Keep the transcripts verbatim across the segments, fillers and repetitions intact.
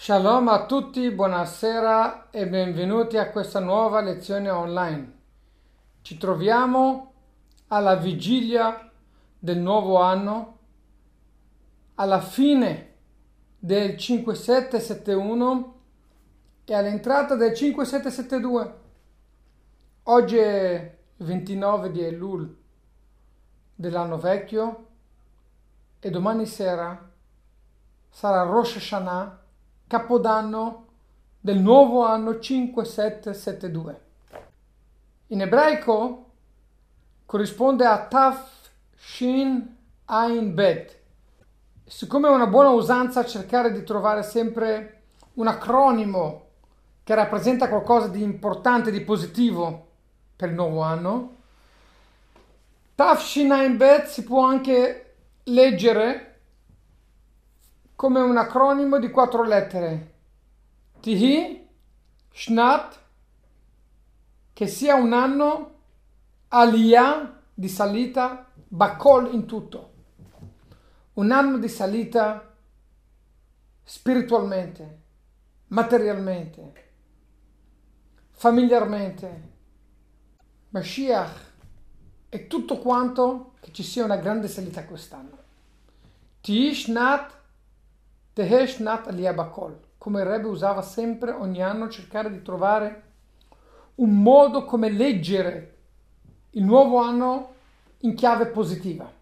Shalom a tutti, buonasera e benvenuti a questa nuova lezione online. Ci troviamo alla vigilia del nuovo anno, alla fine del cinque sette sette uno e all'entrata del cinque sette sette due. Oggi è il ventinove di Elul dell'anno vecchio e domani sera sarà Rosh Hashanah, Capodanno del nuovo anno cinque sette sette due. In ebraico corrisponde a Taf Shin Ain Bet. Siccome è una buona usanza cercare di trovare sempre un acronimo che rappresenta qualcosa di importante, di positivo per il nuovo anno, Taf Shin Ain Bet si può anche leggere come un acronimo di quattro lettere. Tihi, Shnat, che sia un anno, Aliyah, di salita, Bakol in tutto. Un anno di salita spiritualmente, materialmente, familiarmente. Mashiach e tutto quanto, che ci sia una grande salita quest'anno. Tihi, Shnat, Tehesh Nat Aliyah Bakol, come il Rebbe usava sempre ogni anno, cercare di trovare un modo come leggere il nuovo anno in chiave positiva.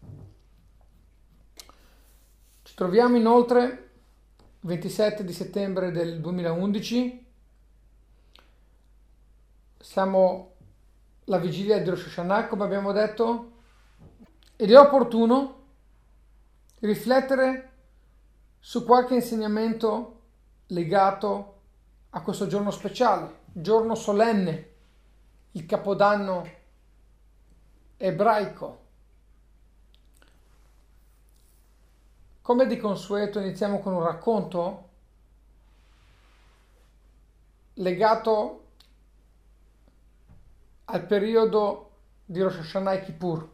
Ci troviamo inoltre il ventisette di settembre del duemilaundici, siamo alla vigilia di Rosh Hashanah, come abbiamo detto, ed è opportuno riflettere su qualche insegnamento legato a questo giorno speciale, giorno solenne, il Capodanno ebraico. Come di consueto iniziamo con un racconto legato al periodo di Rosh Hashanah e Kippur.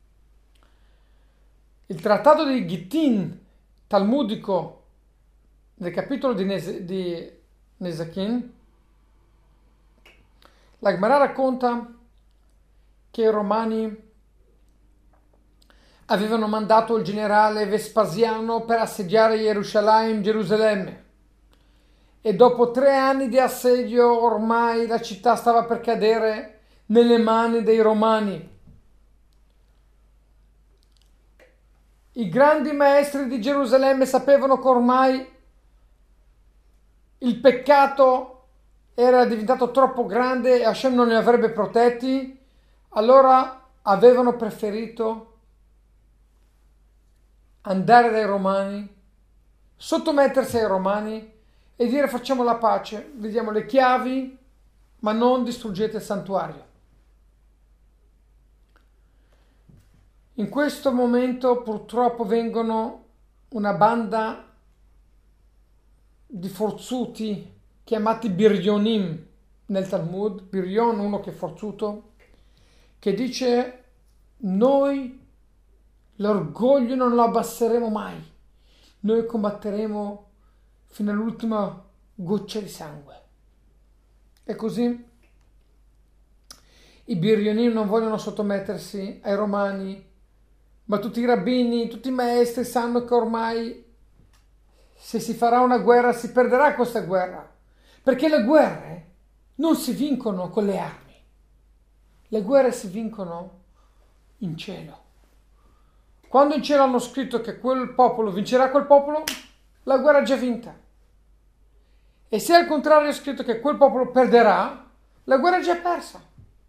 Il trattato di Gittin talmudico del capitolo di, Nes- di Nesakin, la Gemara racconta che i romani avevano mandato il generale Vespasiano per assediare Gerusalemme, Gerusalemme, e dopo tre anni di assedio ormai la città stava per cadere nelle mani dei romani. I grandi maestri di Gerusalemme sapevano che ormai il peccato era diventato troppo grande e Hashem non li avrebbe protetti, allora avevano preferito andare dai romani, sottomettersi ai romani e dire: facciamo la pace, vi diamo le chiavi, ma non distruggete il santuario. In questo momento purtroppo vengono una banda di forzuti chiamati Biryonim nel Talmud, Biryon, uno che è forzuto, che dice: noi l'orgoglio non lo abbasseremo mai, noi combatteremo fino all'ultima goccia di sangue. E così i Biryonim non vogliono sottomettersi ai romani, ma tutti i rabbini, tutti i maestri sanno che ormai se si farà una guerra si perderà questa guerra, perché le guerre non si vincono con le armi, le guerre si vincono in cielo. Quando in cielo hanno scritto che quel popolo vincerà quel popolo, la guerra è già vinta. E se al contrario è scritto che quel popolo perderà, la guerra è già persa.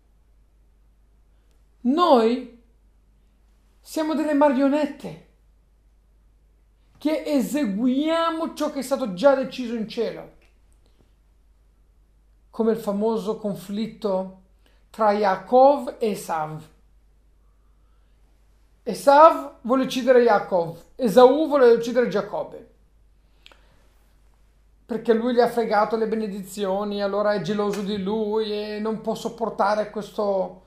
Noi siamo delle marionette che eseguiamo ciò che è stato già deciso in cielo, come il famoso conflitto tra Yaakov e Esav. Esav vuole uccidere Yaakov, Esaù vuole uccidere Giacobbe, perché lui gli ha fregato le benedizioni, allora è geloso di lui e non può sopportare questo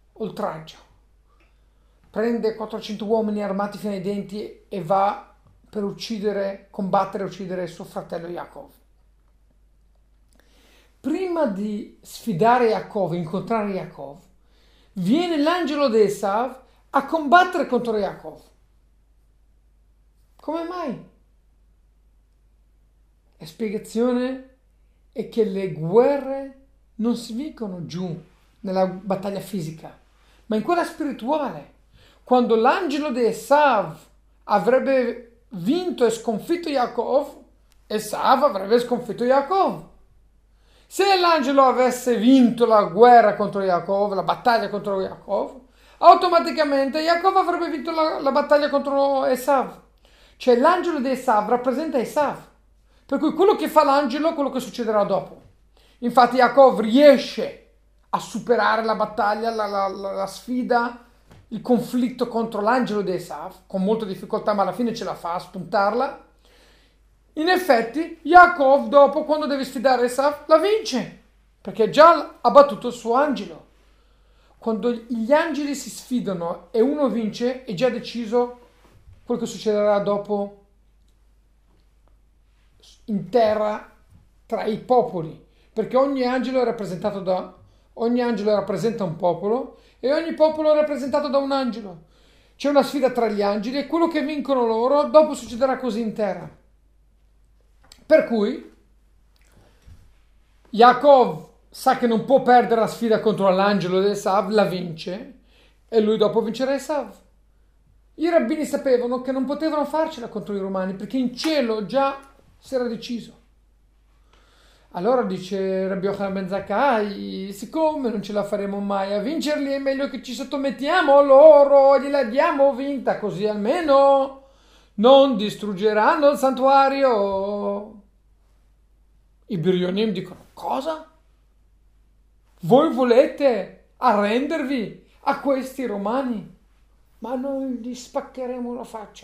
oltraggio. Prende quattrocento uomini armati fino ai denti e va per uccidere, combattere e uccidere suo fratello Yaakov. Prima di sfidare Yaakov, incontrare Yaakov, viene l'angelo di Esav a combattere contro Yaakov. Come mai? La spiegazione è che le guerre non si vincono giù nella battaglia fisica, ma in quella spirituale. Quando l'angelo di Esav avrebbe vinto e sconfitto Yaakov, Esav avrebbe sconfitto Yaakov. Se l'angelo avesse vinto la guerra contro Yaakov, la battaglia contro Yaakov, automaticamente Yaakov avrebbe vinto la, la battaglia contro Esav. Cioè l'angelo di Esav rappresenta Esav. Per cui quello che fa l'angelo è quello che succederà dopo. Infatti Yaakov riesce a superare la battaglia, la, la, la, la sfida, il conflitto contro l'angelo di Esav, con molta difficoltà, ma alla fine ce la fa a spuntarla. In effetti, Yaakov dopo, quando deve sfidare Esav, la vince, perché già ha battuto il suo angelo. Quando gli angeli si sfidano e uno vince, è già deciso quello che succederà dopo in terra tra i popoli, perché ogni angelo è rappresentato da ogni angelo rappresenta un popolo e ogni popolo è rappresentato da un angelo. C'è una sfida tra gli angeli e quello che vincono loro dopo succederà così in terra. Per cui Yaakov sa che non può perdere la sfida contro l'angelo di Esav, la vince e lui dopo vincerà Esav. I rabbini sapevano che non potevano farcela contro i romani perché in cielo già si era deciso. Allora dice Rabbi Yochanan ben Zakkai, siccome non ce la faremo mai a vincerli, è meglio che ci sottomettiamo a loro, gliela diamo vinta, così almeno non distruggeranno il santuario. I Biryonim dicono, cosa? Voi volete arrendervi a questi romani? Ma noi gli spaccheremo la faccia.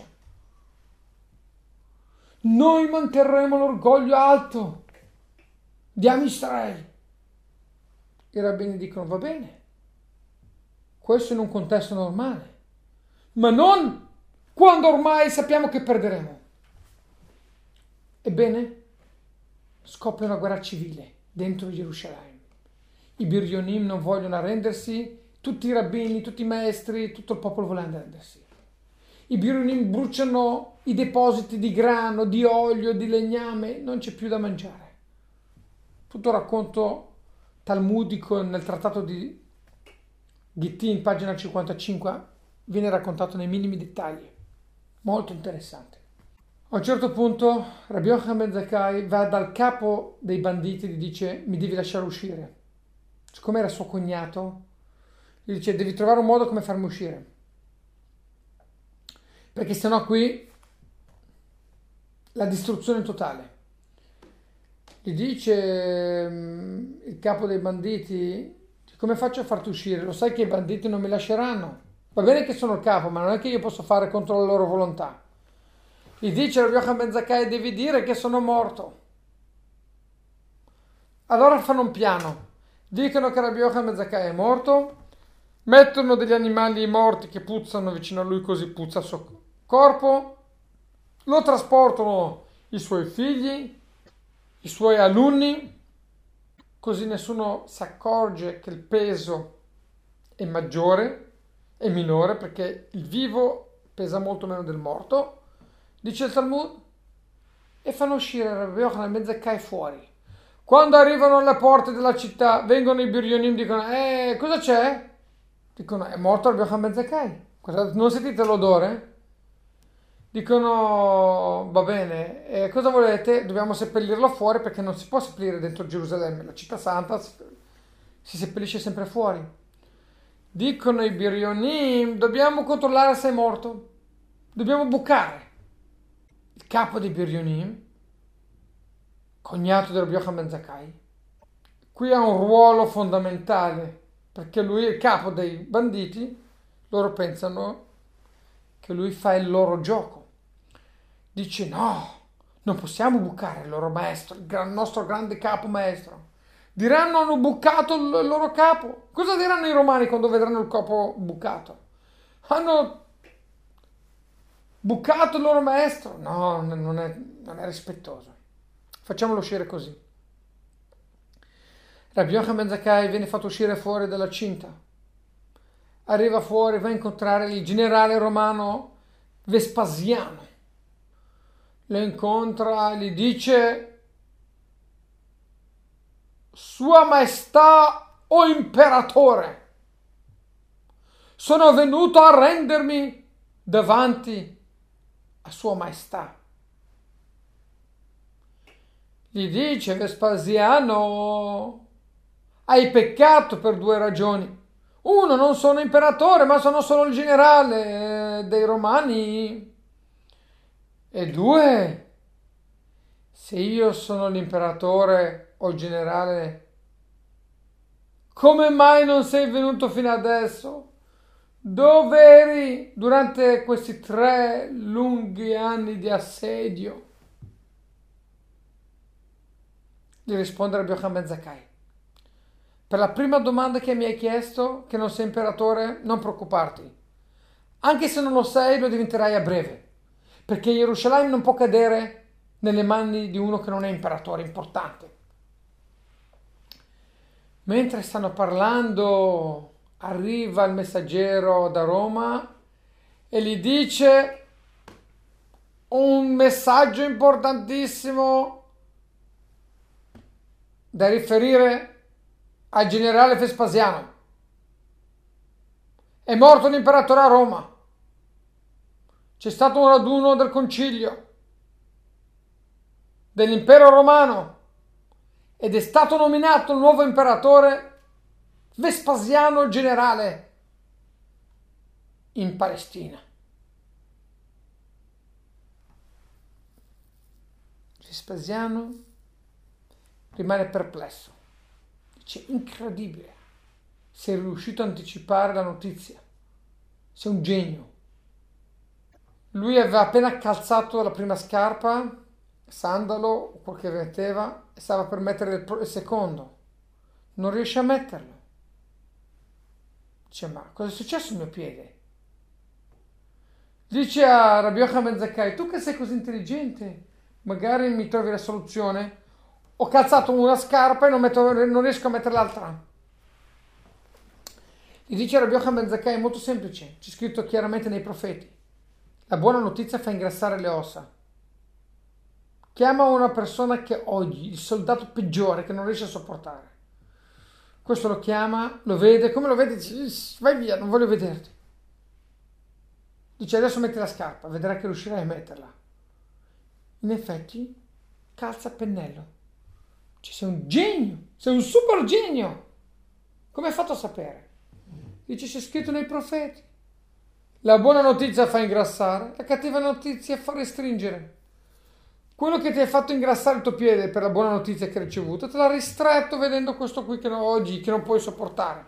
Noi manterremo l'orgoglio alto di Am Israele. I rabbini dicono, va bene, questo in un contesto normale, ma non quando ormai sappiamo che perderemo. Ebbene, scoppia una guerra civile dentro Gerusalemme. I Biryonim non vogliono arrendersi, tutti i rabbini, tutti i maestri, tutto il popolo vuole arrendersi. I Biryonim bruciano i depositi di grano, di olio, di legname, non c'è più da mangiare. Tutto racconto talmudico nel trattato di Gittin, pagina cinquantacinque, viene raccontato nei minimi dettagli. Molto interessante. A un certo punto Rabbi Yochanan ben Zakkai va dal capo dei banditi e gli dice, mi devi lasciare uscire. Siccome era suo cognato, gli dice, devi trovare un modo come farmi uscire, perché sennò qui la distruzione totale. Gli dice il capo dei banditi, come faccio a farti uscire? Lo sai che i banditi non mi lasceranno. Va bene che sono il capo, ma non è che io posso fare contro la loro volontà. Gli dice Rabbi Yochanan ben Zakkai, devi dire che sono morto. Allora fanno un piano. Dicono che Rabbi Yochanan ben Zakkai è morto, mettono degli animali morti che puzzano vicino a lui, così puzza il suo corpo, lo trasportano i suoi figli, i suoi alunni, così nessuno si accorge che il peso è maggiore, è minore, perché il vivo pesa molto meno del morto, dice il Talmud, e fanno uscire Rabbi Yochanan ben Zakkai fuori. Quando arrivano alle porte della città, vengono i Biryonim, dicono, eh, cosa c'è? Dicono, è morto Rabbi Yochanan ben Zakkai. Non sentite l'odore? Dicono, va bene, eh, cosa volete? Dobbiamo seppellirlo fuori perché non si può seppellire dentro Gerusalemme, la città santa si seppellisce sempre fuori. Dicono i Biryonim, dobbiamo controllare se è morto, dobbiamo bucare. Il capo dei Biryonim, cognato di Rabbi Yochanan ben Zakkai, qui ha un ruolo fondamentale, perché lui è il capo dei banditi, loro pensano che lui fa il loro gioco. Dice, no, non possiamo bucare il loro maestro, il gran, nostro grande capo maestro. Diranno, hanno bucato il loro capo. Cosa diranno i romani quando vedranno il capo bucato? Hanno bucato il loro maestro. No, non è, non è rispettoso. Facciamolo uscire così. Rabbi Yochanan ben Zakkai viene fatto uscire fuori dalla cinta. Arriva fuori, va a incontrare il generale romano Vespasiano. Lo incontra, gli dice: Sua Maestà o Imperatore, sono venuto a rendermi davanti a Sua Maestà. Gli dice Vespasiano: hai peccato per due ragioni. Uno, non sono imperatore, ma sono solo il generale dei Romani. E due, se io sono l'imperatore o il generale, come mai non sei venuto fino adesso? Dove eri durante questi tre lunghi anni di assedio? Gli risponde Rabbi Yochanan ben Zakkai: per la prima domanda che mi hai chiesto, che non sei imperatore, non preoccuparti. Anche se non lo sei, lo diventerai a breve. Perché Gerusalemme non può cadere nelle mani di uno che non è imperatore importante. Mentre stanno parlando, arriva il messaggero da Roma e gli dice un messaggio importantissimo da riferire al generale Vespasiano. È morto l'imperatore a Roma. C'è stato un raduno del concilio dell'impero romano ed è stato nominato il nuovo imperatore Vespasiano generale in Palestina. Vespasiano rimane perplesso. Dice: incredibile, sei riuscito a anticipare la notizia, sei un genio. Lui aveva appena calzato la prima scarpa, sandalo o quel che metteva, e stava per mettere il, il secondo. Non riesce a metterlo. Dice: ma cosa è successo al mio piede? Dice a Rabbi Yochanan ben Zakkai: tu che sei così intelligente, magari mi trovi la soluzione. Ho calzato una scarpa e non, metto, non riesco a mettere l'altra. Gli dice Rabbi Yochanan ben Zakkai: è molto semplice, c'è scritto chiaramente nei profeti: la buona notizia fa ingrassare le ossa. Chiama una persona che odi, il soldato peggiore che non riesce a sopportare. Questo lo chiama, lo vede, come lo vede dice: vai via, non voglio vederti. Dice: adesso metti la scarpa, vedrai che riuscirai a metterla. In effetti calza a pennello. Cioè, sei un genio, sei un super genio. Come hai fatto a sapere? Dice: c'è scritto nei profeti. La buona notizia fa ingrassare, la cattiva notizia fa restringere. Quello che ti ha fatto ingrassare il tuo piede per la buona notizia che hai ricevuto, te l'ha ristretto vedendo questo qui che non, oggi che non puoi sopportare.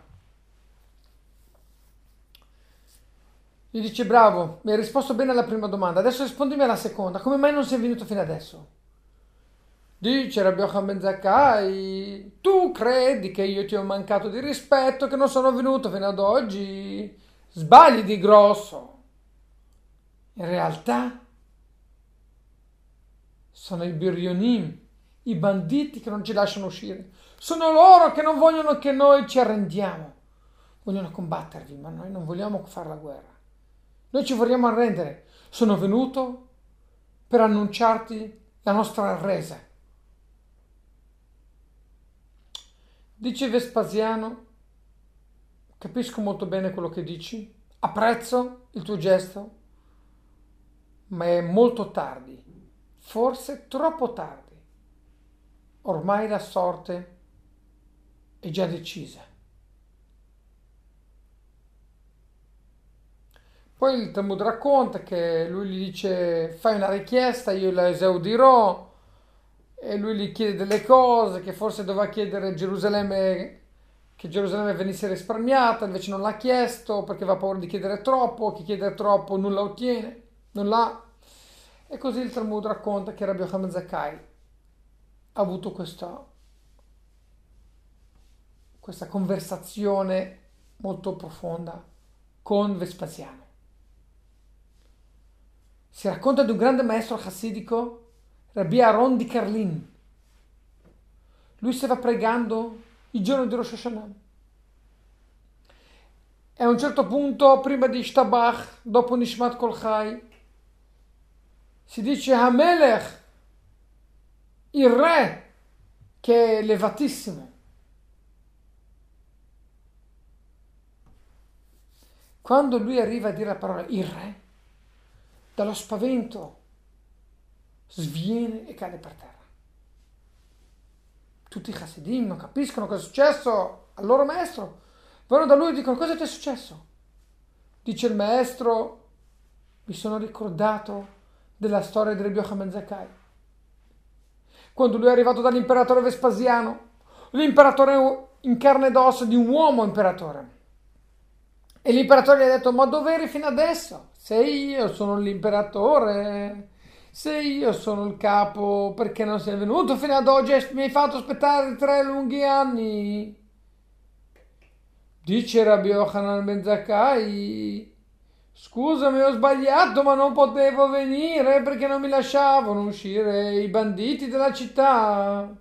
Gli dice: bravo, mi hai risposto bene alla prima domanda, adesso rispondimi alla seconda. Come mai non sei venuto fino adesso? Dice Rabbi Yochanan ben Zakkai: tu credi che io ti ho mancato di rispetto, che non sono venuto fino ad oggi? Sbagli di grosso. In realtà sono i birionim, i banditi che non ci lasciano uscire. Sono loro che non vogliono che noi ci arrendiamo. Vogliono combattervi, ma noi non vogliamo fare la guerra. Noi ci vogliamo arrendere. Sono venuto per annunciarti la nostra resa. Dice Vespasiano: capisco molto bene quello che dici, apprezzo il tuo gesto, ma è molto tardi, forse troppo tardi. Ormai la sorte è già decisa. Poi il Talmud racconta che lui gli dice: fai una richiesta, io la esaudirò. E lui gli chiede delle cose che forse doveva chiedere Gerusalemme, che Gerusalemme venisse risparmiata, invece non l'ha chiesto perché aveva paura di chiedere troppo, chi chiede troppo non la ottiene, non l'ha. E così il Talmud racconta che Rabbi Yochanan ben Zakkai ha avuto questa, questa conversazione molto profonda con Vespasiano. Si racconta di un grande maestro chassidico, Rabbi Aaron di Karlin. Lui stava pregando il giorno di Rosh Hashanah. E a un certo punto, prima di Shtabach, dopo Nishmat Kol Chai, si dice Hamelech, il re, che è elevatissimo. Quando lui arriva a dire la parola il re, dallo spavento sviene e cade per terra. Tutti i Hasidim non capiscono cosa è successo al loro maestro. Vanno da lui e dicono: cosa ti è successo? Dice il maestro: mi sono ricordato della storia di Rabbi Yochanan ben Zakkai. Quando lui è arrivato dall'imperatore Vespasiano, l'imperatore in carne ed ossa di un uomo imperatore. E l'imperatore gli ha detto: ma dove eri fino adesso? Se io sono l'imperatore, se io sono il capo, perché non sei venuto fino ad oggi e mi hai fatto aspettare tre lunghi anni? Dice Rabbi Yochanan ben Zakkai: scusami, ho sbagliato, ma non potevo venire perché non mi lasciavano uscire i banditi della città.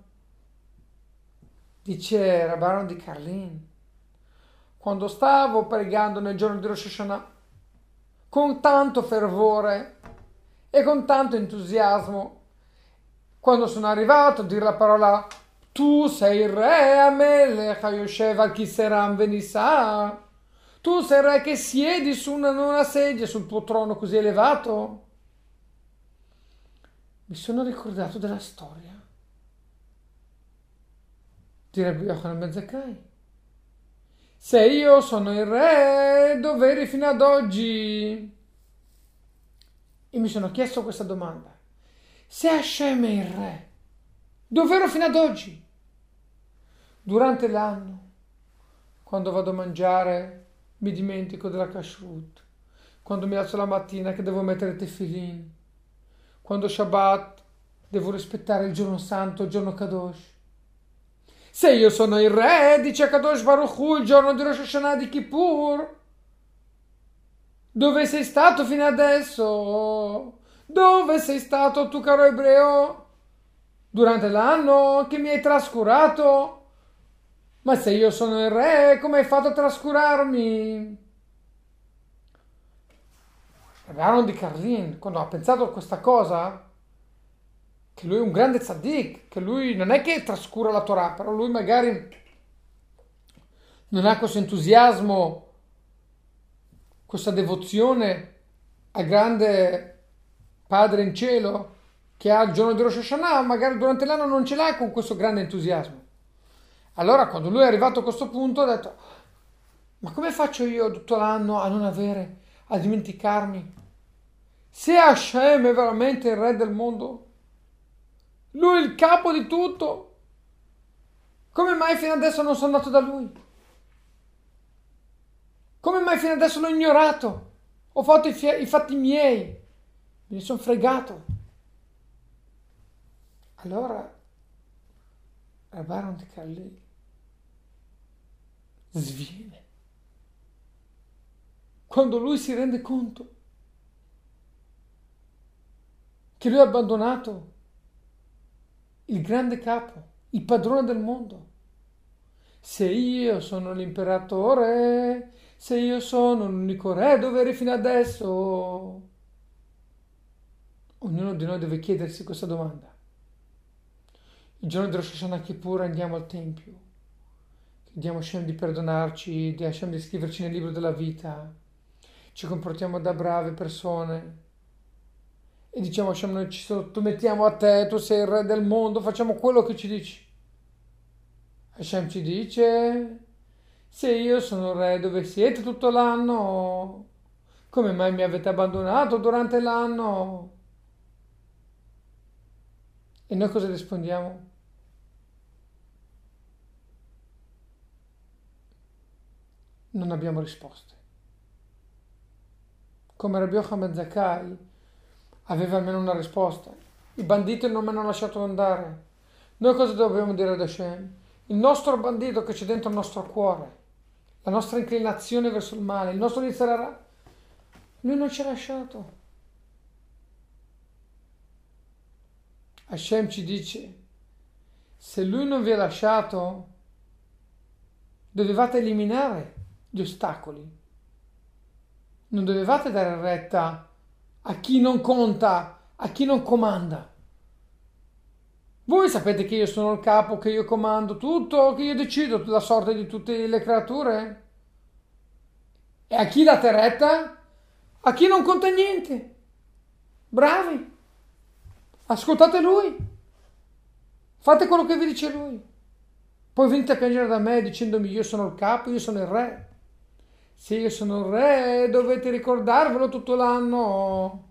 Dice Rabbi Aaron di Karlin: quando stavo pregando nel giorno di Rosh Hashanah con tanto fervore e con tanto entusiasmo, quando sono arrivato a dire la parola tu sei il re Amelech Hayoshev al Kiseram Venisa, tu sei il re che siedi su una, una sedia sul tuo trono così elevato, mi sono ricordato della storia di Rabbi Yochanan ben Zakkai. Se io sono il re, dove eri fino ad oggi? E mi sono chiesto questa domanda: se Hashem è il re, dove ero fino ad oggi? Durante l'anno, quando vado a mangiare, mi dimentico della kashrut. Quando mi alzo la mattina che devo mettere tefillin. Quando Shabbat devo rispettare il giorno santo, il giorno Kadosh. Se io sono il re, dice Kadosh Baruch Hu, il giorno di Rosh Hashanah di Kippur, dove sei stato fino adesso? Dove sei stato tu, caro ebreo? Durante l'anno che mi hai trascurato? Ma se io sono il re, come hai fatto a trascurarmi? Rabbi Aaron di Karlin, quando ha pensato a questa cosa, che lui è un grande tzaddik, che lui non è che trascura la Torah, però lui magari non ha questo entusiasmo, questa devozione al grande Padre in cielo che ha il giorno di Rosh Hashanah, magari durante l'anno non ce l'ha con questo grande entusiasmo. Allora quando lui è arrivato a questo punto ha detto: ma come faccio io tutto l'anno a non avere, a dimenticarmi? Se Hashem è veramente il re del mondo, lui è il capo di tutto, come mai fino adesso non sono andato da lui? Come mai fino adesso l'ho ignorato? Ho fatto i, fie- i fatti miei, me ne sono fregato. Allora Rabbi Aaron di Karlin sviene quando lui si rende conto che lui ha abbandonato il grande capo, il padrone del mondo. Se io sono l'imperatore, se io sono l'unico re, dove eri fino adesso? Ognuno di noi deve chiedersi questa domanda. Il giorno di Rosh Hashanah Kippur andiamo al Tempio, chiediamo a Hashem di perdonarci, di Hashem di scriverci nel libro della vita, ci comportiamo da brave persone e diciamo: Hashem, noi ci sottomettiamo a te, tu sei il re del mondo, facciamo quello che ci dici. Hashem ci dice: se io sono il re, dove siete tutto l'anno? Come mai mi avete abbandonato durante l'anno? E noi cosa rispondiamo? Non abbiamo risposte. Come Rabbi Yochanan ben Zakkai aveva almeno una risposta: i banditi non mi hanno lasciato andare. Noi cosa dobbiamo dire ad Hashem? Il nostro bandito che c'è dentro il nostro cuore, la nostra inclinazione verso il male, il nostro Yetzer Hara, lui non ci ha lasciato. Hashem ci dice, se lui non vi ha lasciato, dovevate eliminare gli ostacoli. Non dovevate dare retta a chi non conta, a chi non comanda. Voi sapete che io sono il capo, che io comando tutto, che io decido la sorte di tutte le creature? E a chi date retta? A chi non conta niente. Bravi. Ascoltate lui. Fate quello che vi dice lui. Poi venite a piangere da me dicendomi io sono il capo, io sono il re. Se io sono il re dovete ricordarvelo tutto l'anno.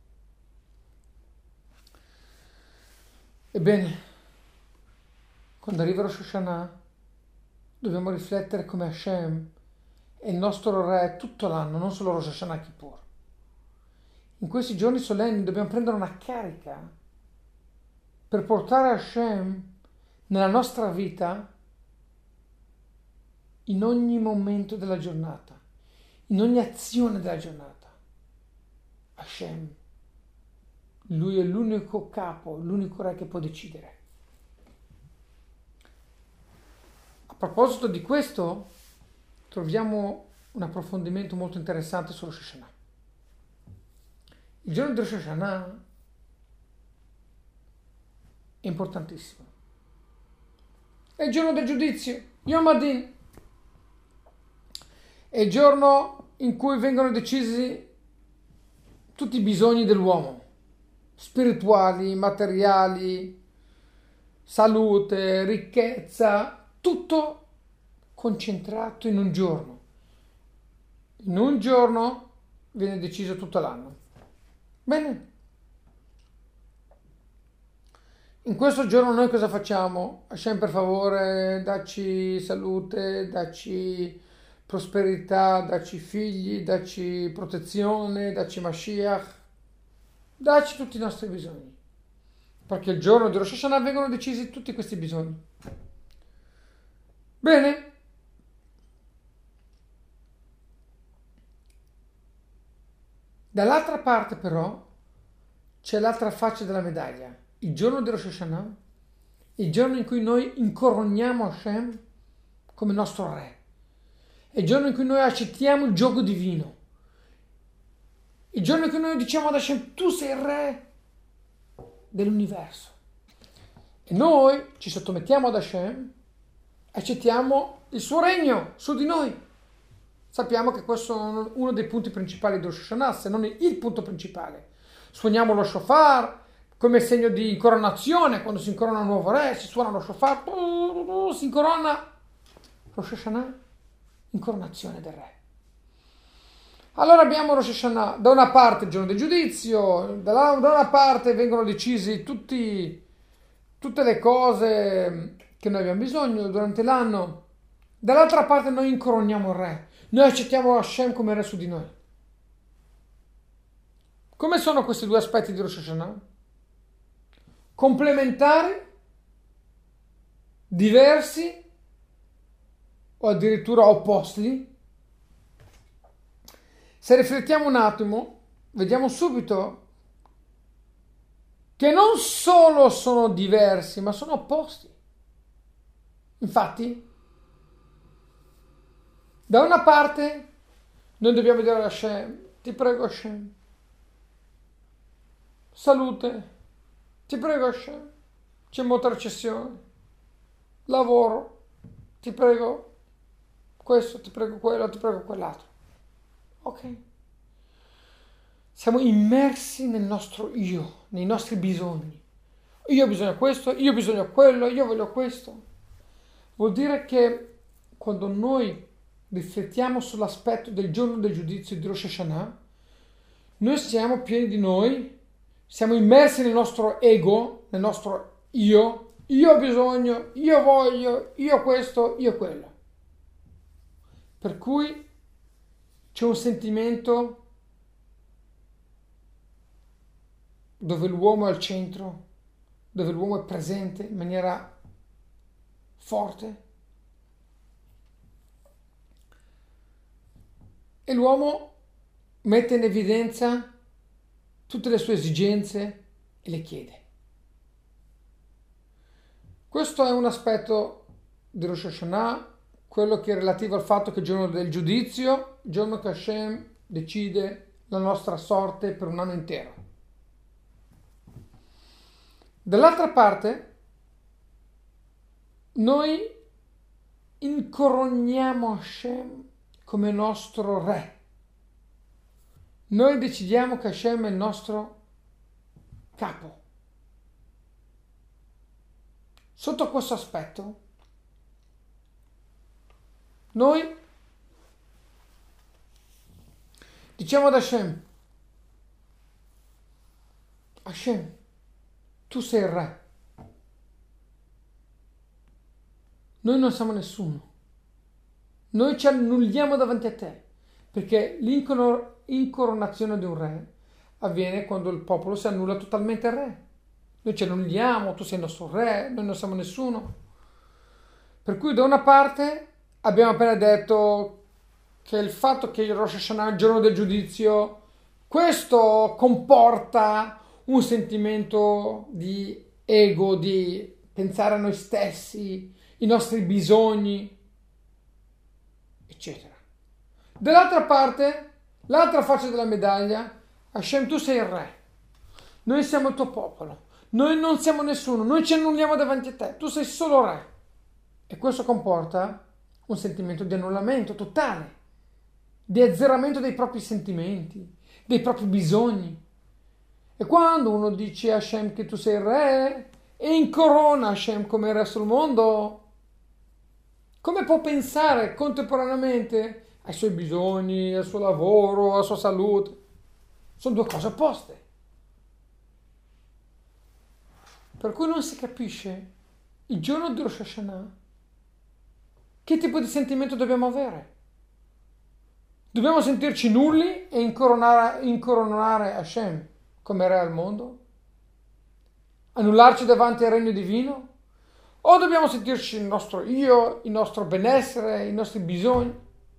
Ebbene, quando arriva Rosh Hashanah dobbiamo riflettere come Hashem è il nostro re tutto l'anno, non solo Rosh Hashanah Kippur. In questi giorni solenni dobbiamo prendere una carica per portare Hashem nella nostra vita in ogni momento della giornata, in ogni azione della giornata. Hashem, lui è l'unico capo, l'unico re che può decidere. A proposito di questo, troviamo un approfondimento molto interessante su Rosh Hashanah. Il giorno di Rosh Hashanah è importantissimo. È il giorno del giudizio, Yom Adin. È il giorno in cui vengono decisi tutti i bisogni dell'uomo, spirituali, materiali, salute, ricchezza, tutto concentrato in un giorno. In un giorno viene deciso tutto l'anno. Bene. In questo giorno noi cosa facciamo? Hashem, per favore, dacci salute, dacci prosperità, dacci figli, dacci protezione, dacci Mashiach, dacci tutti i nostri bisogni. Perché il giorno di Rosh Hashanah vengono decisi tutti questi bisogni. Bene. Dall'altra parte però c'è l'altra faccia della medaglia. Il giorno di Rosh Hashanah, il giorno in cui noi incoroniamo Hashem come nostro re. È il giorno in cui noi accettiamo il gioco divino. Il giorno in cui noi diciamo ad Hashem, tu sei il re dell'universo. E noi ci sottomettiamo ad Hashem, accettiamo il suo regno su di noi. Sappiamo che questo è uno dei punti principali di Rosh Hashanah, se non il punto principale. Suoniamo lo shofar come segno di incoronazione, quando si incorona un nuovo re, si suona lo shofar, si incorona. Rosh Hashanah, incoronazione del re. Allora abbiamo Rosh Hashanah, da una parte il giorno del giudizio, da una parte vengono decisi tutti, tutte le cose che noi abbiamo bisogno durante l'anno, dall'altra parte noi incoroniamo il re. Noi accettiamo Hashem come re su di noi. Come sono questi due aspetti di Rosh Hashanah? Complementari, diversi o addirittura opposti? Se riflettiamo un attimo, vediamo subito che non solo sono diversi, ma sono opposti. Infatti, da una parte noi dobbiamo dire a Hashem, ti prego Hashem, salute, ti prego Hashem, c'è molta recessione, lavoro, ti prego questo, ti prego quello, ti prego quell'altro. Ok. Siamo immersi nel nostro io, nei nostri bisogni. Io ho bisogno di questo, io ho bisogno di quello, io voglio questo. Vuol dire che quando noi riflettiamo sull'aspetto del giorno del giudizio di Rosh Hashanah, noi siamo pieni di noi, siamo immersi nel nostro ego, nel nostro io, io ho bisogno, io voglio, io questo, io quello. Per cui c'è un sentimento dove l'uomo è al centro, dove l'uomo è presente in maniera forte. E l'uomo mette in evidenza tutte le sue esigenze e le chiede. Questo è un aspetto di Rosh Hashanah, quello che è relativo al fatto che è il giorno del giudizio, il giorno che Hashem decide la nostra sorte per un anno intero. Dall'altra parte, noi incoroniamo Hashem come nostro re. Noi decidiamo che Hashem è il nostro capo. Sotto questo aspetto, noi diciamo ad Hashem, Hashem, tu sei il re. Noi non siamo nessuno. Noi ci annulliamo davanti a te, perché l'incoronazione di un re avviene quando il popolo si annulla totalmente il re. Noi ci annulliamo, tu sei il nostro re, noi non siamo nessuno. Per cui da una parte abbiamo appena detto che il fatto che il Rosh Hashanah è il giorno del giudizio, questo comporta un sentimento di ego, di pensare a noi stessi, i nostri bisogni, eccetera. Dall'altra parte, l'altra faccia della medaglia, Hashem, tu sei il re, noi siamo il tuo popolo, noi non siamo nessuno, noi ci annulliamo davanti a te, tu sei solo re. E questo comporta un sentimento di annullamento totale, di azzeramento dei propri sentimenti, dei propri bisogni. E quando uno dice a Hashem che tu sei il re e incorona Hashem come re sul mondo, come può pensare contemporaneamente ai suoi bisogni, al suo lavoro, alla sua salute? Sono due cose opposte. Per cui non si capisce il giorno di Rosh Hashanah che tipo di sentimento dobbiamo avere. Dobbiamo sentirci nulli e incoronare, incoronare Hashem come re al mondo? Annullarci davanti al regno divino? O dobbiamo sentirci il nostro io, il nostro benessere, i nostri bisogni?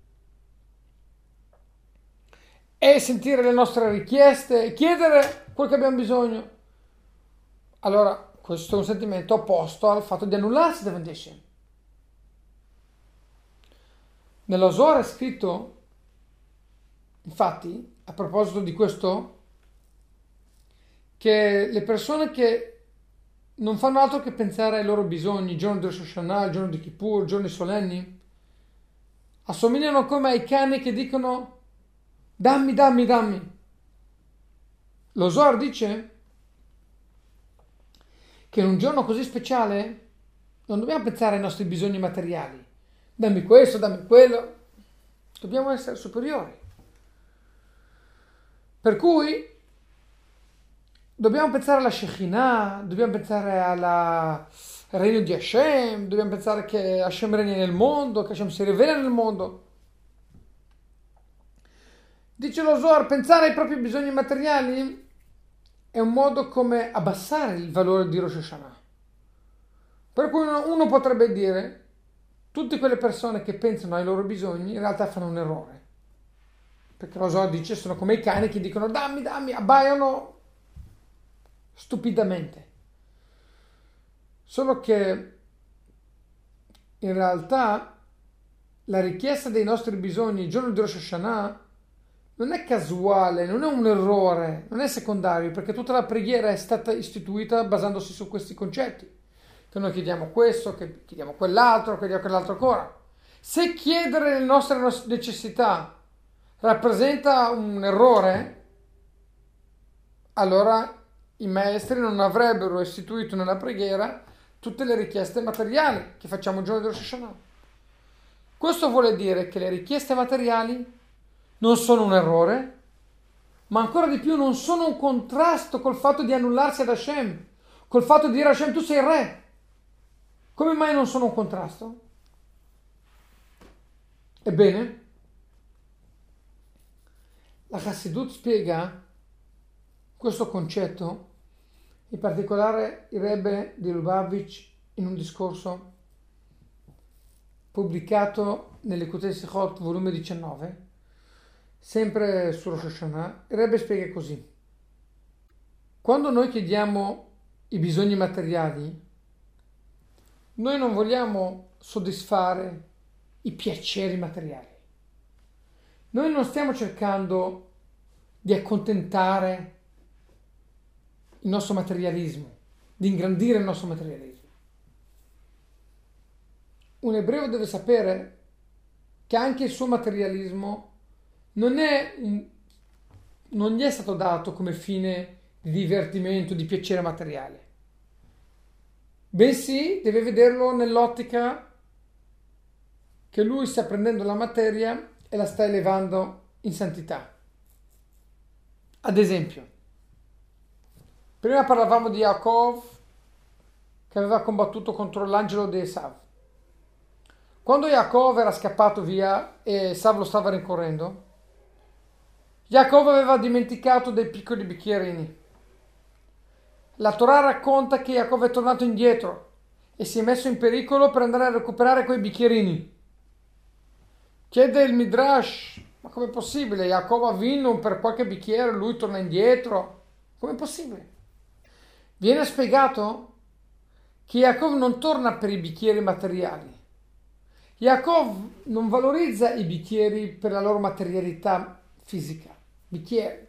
E sentire le nostre richieste, chiedere quello che abbiamo bisogno? Allora, questo è un sentimento opposto al fatto di annullarsi davanti a Hashem. Nello Zohar è scritto, infatti, a proposito di questo, che le persone che non fanno altro che pensare ai loro bisogni, il giorno di Rosh Hashanah, il giorno di Kippur, i giorni solenni, assomigliano come ai cani che dicono dammi, dammi, dammi. Lo Zohar dice che in un giorno così speciale non dobbiamo pensare ai nostri bisogni materiali. Dammi questo, dammi quello. Dobbiamo essere superiori. Per cui dobbiamo pensare alla Shekhinah, dobbiamo pensare alla, al regno di Hashem, dobbiamo pensare che Hashem regna nel mondo, che Hashem si rivela nel mondo. Dice lo Zohar, pensare ai propri bisogni materiali è un modo come abbassare il valore di Rosh Hashanah. Per cui uno, uno potrebbe dire, tutte quelle persone che pensano ai loro bisogni in realtà fanno un errore. Perché lo Zohar dice, sono come i cani che dicono dammi, dammi, abbaiano stupidamente. Solo che in realtà la richiesta dei nostri bisogni il giorno di Rosh Hashanah non è casuale, non è un errore, non è secondario, perché tutta la preghiera è stata istituita basandosi su questi concetti. Che noi chiediamo questo, che chiediamo quell'altro, chiediamo quell'altro ancora. Se chiedere le nostre necessità rappresenta un errore, allora i maestri non avrebbero istituito nella preghiera tutte le richieste materiali che facciamo il giorno di Rosh Hashanah. Questo vuole dire che le richieste materiali non sono un errore, ma ancora di più non sono un contrasto col fatto di annullarsi ad Hashem, col fatto di dire a Hashem tu sei il re. Come mai non sono un contrasto? Ebbene, la Chassidut spiega questo concetto, in particolare il Rebbe di Lubavitch in un discorso pubblicato nell'Likutei Sichot, volume diciannove, sempre su Rosh Hashanah. Il Rebbe spiega così: quando noi chiediamo i bisogni materiali, Noi non vogliamo soddisfare i piaceri materiali. Noi non stiamo cercando di accontentare il nostro materialismo, di ingrandire il nostro materialismo. Un ebreo deve sapere che anche il suo materialismo non è un, non gli è stato dato come fine di divertimento, di piacere materiale, bensì deve vederlo nell'ottica che lui sta prendendo la materia e la sta elevando in santità. Ad esempio, prima parlavamo di Yaakov che aveva combattuto contro l'angelo di Esav. Quando Yaakov era scappato via e Esav lo stava rincorrendo, Yaakov aveva dimenticato dei piccoli bicchierini. La Torah racconta che Yaakov è tornato indietro e si è messo in pericolo per andare a recuperare quei bicchierini. Chiede il Midrash, ma com'è possibile? Yaakov Avinu per qualche bicchiere, lui torna indietro? Com'è possibile? Viene spiegato che Yaakov non torna per i bicchieri materiali. Yaakov non valorizza i bicchieri per la loro materialità fisica. Bicchieri.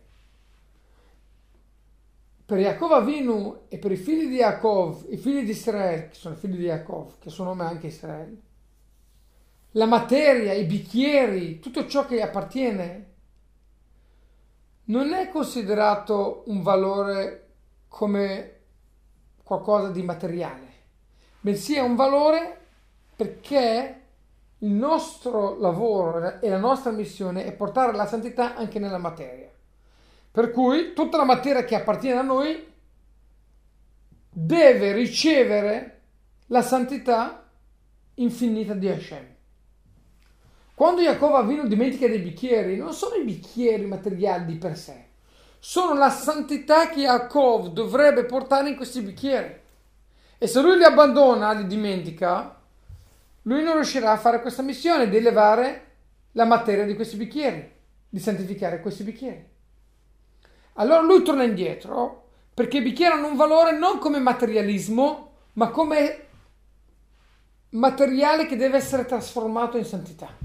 Per Yaakov Avinu e per i figli di Yaakov, i figli di Israele, che sono i figli di Yaakov, che sono nome anche Israele, la materia, i bicchieri, tutto ciò che gli appartiene, non è considerato un valore come qualcosa di materiale, bensì è un valore perché il nostro lavoro e la nostra missione è portare la santità anche nella materia. Per cui tutta la materia che appartiene a noi deve ricevere la santità infinita di Hashem. Quando Yaakov Avinu dimentica dei bicchieri, non sono i bicchieri materiali di per sé, sono la santità che Yaakov dovrebbe portare in questi bicchieri. E se lui li abbandona, li dimentica, lui non riuscirà a fare questa missione di elevare la materia di questi bicchieri, di santificare questi bicchieri. Allora lui torna indietro perché i bicchieri hanno un valore non come materialismo, ma come materiale che deve essere trasformato in santità.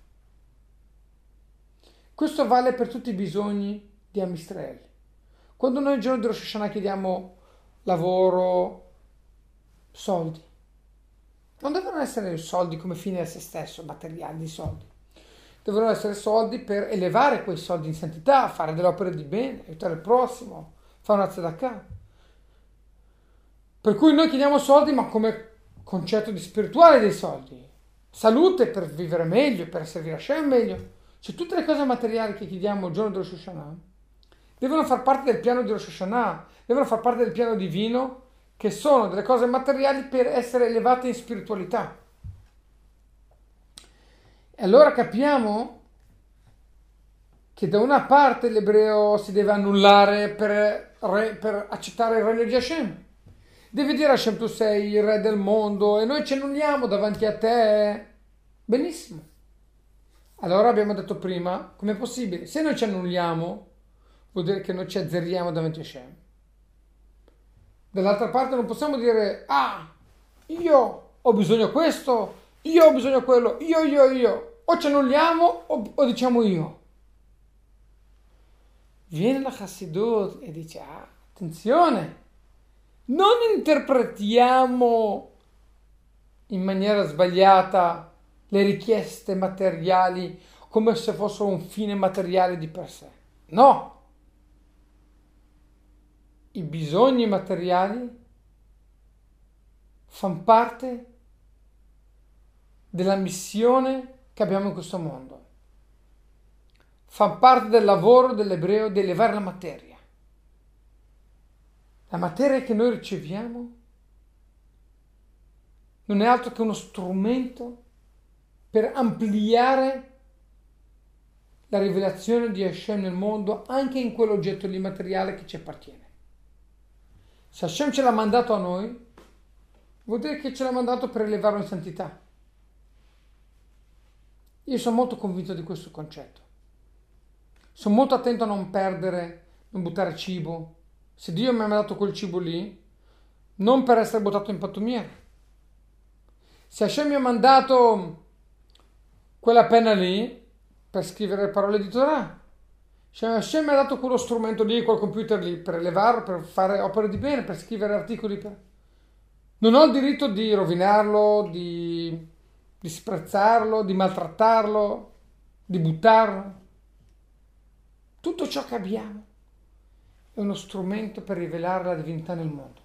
Questo vale per tutti i bisogni di Am Israel. Quando noi il giorno di Rosh Hashanah chiediamo lavoro, soldi, non devono essere soldi come fine a se stesso, materiali di soldi. Devono essere soldi per elevare quei soldi in santità, fare delle opere di bene, aiutare il prossimo, fare una tzedakah. Per cui noi chiediamo soldi, ma come concetto di spirituale dei soldi. Salute per vivere meglio, per servire a Hashem meglio. Cioè tutte le cose materiali che chiediamo il giorno di Rosh Hashanah devono far parte del piano di Rosh Hashanah, devono far parte del piano divino, che sono delle cose materiali per essere elevate in spiritualità. E allora capiamo che da una parte l'ebreo si deve annullare per, per accettare il regno di Hashem. Deve dire a Hashem: tu sei il re del mondo e noi ci annulliamo davanti a te. Benissimo. Allora abbiamo detto prima, com'è possibile? Se noi ci annulliamo, vuol dire che noi ci azzeriamo davanti a Hashem. Dall'altra parte non possiamo dire: ah, io ho bisogno di questo, io ho bisogno di quello, io, io, io. O ci annulliamo o, o diciamo io. Viene la Chassidut e dice: ah, attenzione, non interpretiamo in maniera sbagliata le richieste materiali come se fossero un fine materiale di per sé. No! I bisogni materiali fanno parte della missione che abbiamo in questo mondo. Fa parte del lavoro dell'ebreo di elevare la materia. La materia che noi riceviamo non è altro che uno strumento per ampliare la rivelazione di Hashem nel mondo, anche in quell'oggetto lì materiale che ci appartiene. Se Hashem ce l'ha mandato a noi, vuol dire che ce l'ha mandato per elevarlo in santità. Io sono molto convinto di questo concetto. Sono molto attento a non perdere, non buttare cibo. Se Dio mi ha mandato quel cibo lì, non per essere buttato in pattumiera, Se Hashem mi ha mandato quella penna lì per scrivere le parole di Torah, se Hashem mi ha dato quello strumento lì, quel computer lì, per elevarlo, per fare opere di bene, per scrivere articoli, per... non ho il diritto di rovinarlo, di disprezzarlo, di maltrattarlo, di buttarlo. Tutto ciò che abbiamo è uno strumento per rivelare la divinità nel mondo.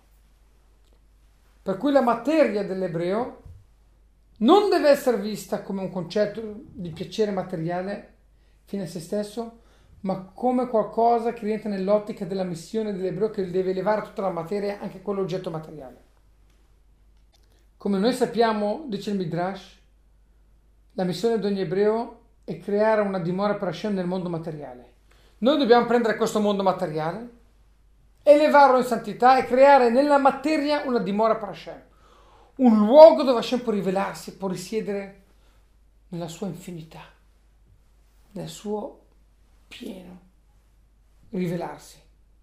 Per cui la materia dell'ebreo non deve essere vista come un concetto di piacere materiale fine a se stesso, ma come qualcosa che rientra nell'ottica della missione dell'ebreo, che deve elevare tutta la materia, anche quell'oggetto materiale. Come noi sappiamo, dice il Midrash, la missione di ogni ebreo è creare una dimora per Hashem nel mondo materiale. Noi dobbiamo prendere questo mondo materiale, elevarlo in santità e creare nella materia una dimora per Hashem. Un luogo dove Hashem può rivelarsi, può risiedere nella sua infinità, nel suo pieno rivelarsi.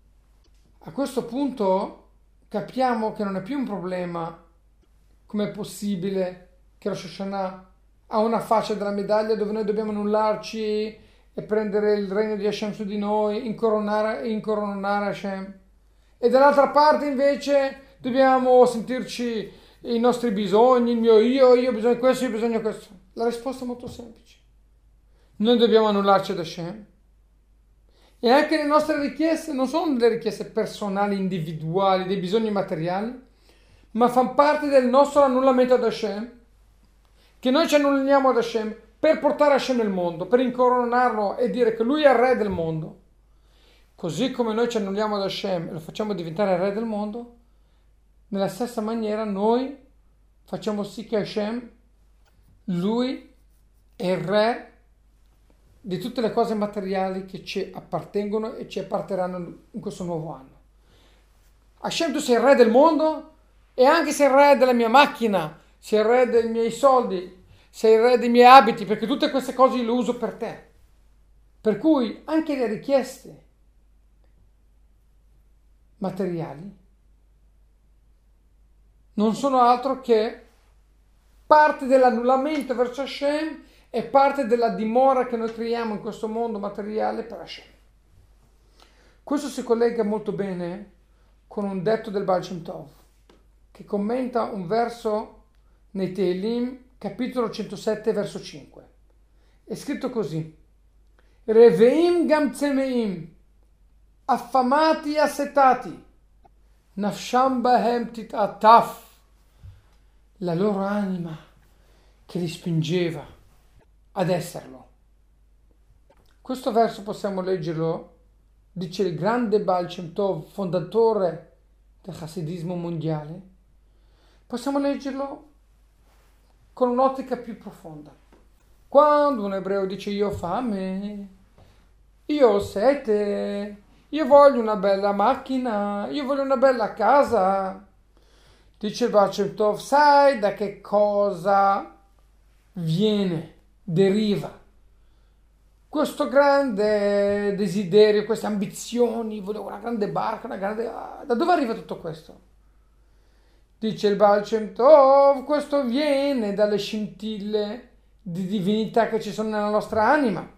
A questo punto capiamo che non è più un problema come è possibile che Rosh Hashanah ha una faccia della medaglia dove noi dobbiamo annullarci e prendere il regno di Hashem su di noi, incoronare, incoronare Hashem, e dall'altra parte invece dobbiamo sentirci i nostri bisogni, il mio io, io ho bisogno di questo, io ho bisogno di questo. La risposta è molto semplice. Noi dobbiamo annullarci ad Hashem, e anche le nostre richieste non sono delle richieste personali, individuali, dei bisogni materiali, ma fanno parte del nostro annullamento ad Hashem, che noi ci annulliamo ad Hashem per portare Hashem nel mondo, per incoronarlo e dire che Lui è il Re del mondo. Così come noi ci annulliamo ad Hashem e lo facciamo diventare il Re del mondo, nella stessa maniera noi facciamo sì che Hashem, Lui è il Re di tutte le cose materiali che ci appartengono e ci apparterranno in questo nuovo anno. Hashem, tu sei il Re del mondo, e anche sei il Re della mia macchina, sei il Re dei miei soldi, sei il Re dei miei abiti, perché tutte queste cose io le uso per te. Per cui anche le richieste materiali non sono altro che parte dell'annullamento verso Hashem e parte della dimora che noi creiamo in questo mondo materiale per Hashem. Questo si collega molto bene con un detto del Baal Shem Tov, che commenta un verso nei Tehillim, capitolo centosette, verso cinque. È scritto così: Reveim gam tzemeim, affamati e assetati, nafsham bahem titataf, la loro anima che li spingeva ad esserlo. Questo verso possiamo leggerlo, dice il grande Baal Shem Tov, fondatore del Hasidismo mondiale, possiamo leggerlo con un'ottica più profonda. Quando un ebreo dice io ho fame, io ho sete, io voglio una bella macchina, io voglio una bella casa, dice il Baal Shem Tov, sai da che cosa viene, deriva questo grande desiderio, queste ambizioni, volevo una grande barca, una grande... Da dove arriva tutto questo? Dice il Baal Shem Tov, questo viene dalle scintille di divinità che ci sono nella nostra anima.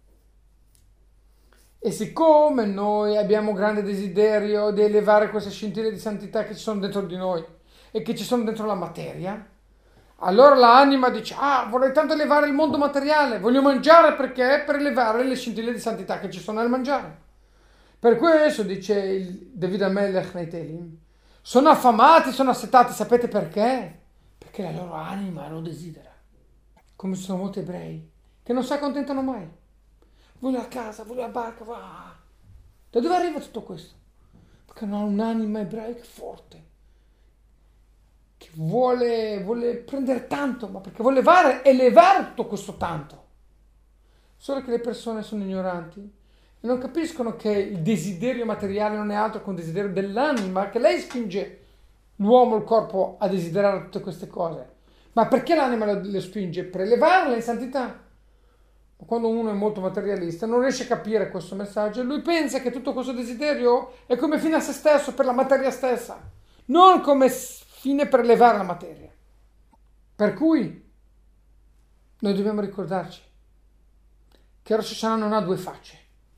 E siccome noi abbiamo grande desiderio di elevare queste scintille di santità che ci sono dentro di noi e che ci sono dentro la materia, allora l'anima dice, ah, vorrei tanto elevare il mondo materiale, voglio mangiare perché? Per elevare le scintille di santità che ci sono nel mangiare. Per questo, dice il David HaMelech nei Tehillim, sono affamati, sono assetati, sapete perché? Perché la loro anima lo desidera. Come ci sono molti ebrei che non si accontentano mai. Voglio la casa, voglio la barca, va. Da dove arriva tutto questo? Perché non ha un'anima ebraica forte, che vuole, vuole prendere tanto, ma perché vuole elevare, elevare tutto questo tanto. Solo che le persone sono ignoranti e non capiscono che il desiderio materiale non è altro che un desiderio dell'anima, che lei spinge l'uomo, il corpo, a desiderare tutte queste cose. Ma perché l'anima le, le spinge? Per elevarle in santità. Quando uno è molto materialista non riesce a capire questo messaggio e lui pensa che tutto questo desiderio è come fine a se stesso, per la materia stessa, non come fine per elevare la materia. Per cui noi dobbiamo ricordarci che Rosh Hashanah non ha due facce,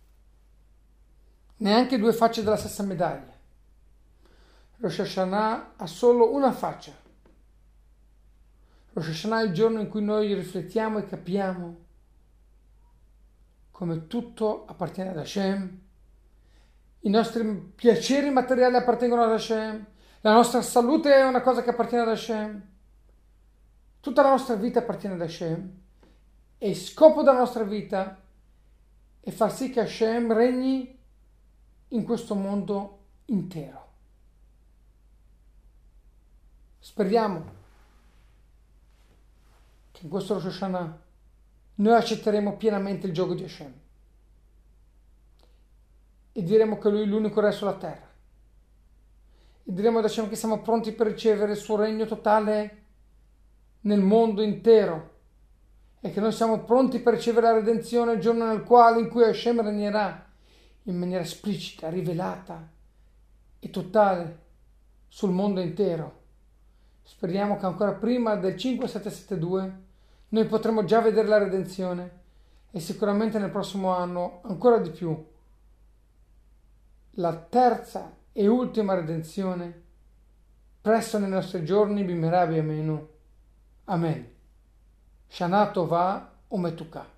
neanche due facce della stessa medaglia. Rosh Hashanah ha solo una faccia. Rosh Hashanah è il giorno in cui noi riflettiamo e capiamo come tutto appartiene ad Hashem, i nostri piaceri materiali appartengono ad Hashem, la nostra salute è una cosa che appartiene ad Hashem, tutta la nostra vita appartiene ad Hashem e il scopo della nostra vita è far sì che Hashem regni in questo mondo intero. Speriamo che in questo Rosh Hashanah noi accetteremo pienamente il gioco di Hashem e diremo che Lui è l'unico Re sulla terra e diremo ad Hashem che siamo pronti per ricevere il suo regno totale nel mondo intero e che noi siamo pronti per ricevere la redenzione il giorno nel quale in cui Hashem regnerà in maniera esplicita, rivelata e totale sul mondo intero. Speriamo che ancora prima del cinque sette sette due noi potremo già vedere la redenzione e sicuramente nel prossimo anno ancora di più la terza e ultima redenzione presto nei nostri giorni bimerabi amenu. Amen. Shana Tova umetuka.